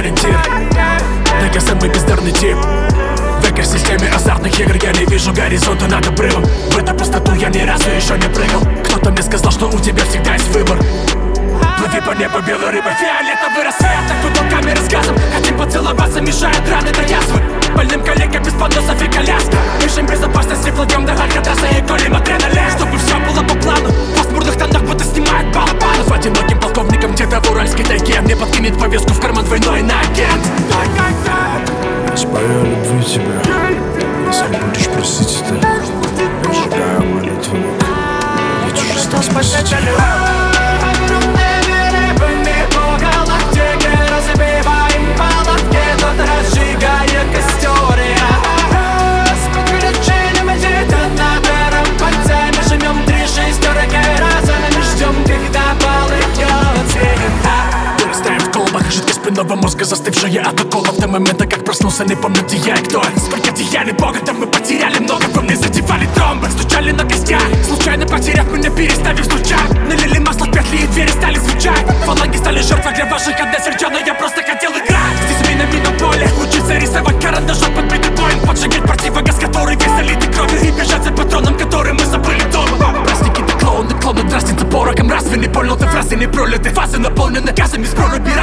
ориентир. Да я самый бездарный тип. В экосистеме азартных игр я не вижу горизонта над обрывом. В эту пустоту я ни разу еще не прыгал. Кто-то мне сказал, что у тебя всегда есть выбор. Плыви по небу белой рыбой, фиолетовый рассвет. Так бутылками рассказом, хотим поцеловаться, мешают раны до язвы. Больным коллегам без поносов и коляски. Ищем безопасности, плывем до Алькатраса и колем адреналин. Чтобы все было по плану, в пасмурных тонах будто снимают балабаны. В одиноким полковником где-то в уральской тайге мне подкинет повестку в карман двойной иноагент. Спою о любви тебя, если будешь просить это. Я сжигаю молитвенник, ведь уже стал спасителем. Спинного мозга, застывшая от уколов. До момента, как проснулся, не помню, где я и кто. Сколько деяний Бога, там мы потеряли много. Во мне задевали тромбы, стучали на костях. Случайно потеряв меня, переставив стучак. Налили масло в петли и двери стали звучать. Фаланги стали жертвой для ваших односердя, но я просто хотел играть. Здесь минами на поле, учиться рисовать карандашом под битый поинт. Поджигать противогаз, который весь залитый кровью. И бежать за патроном, который мы забыли дома. Праздники, да клоуны, клоуны, дразнится пороком. Разве не понял ты фразы, не пролиты фазы, наполнены газами с проруби.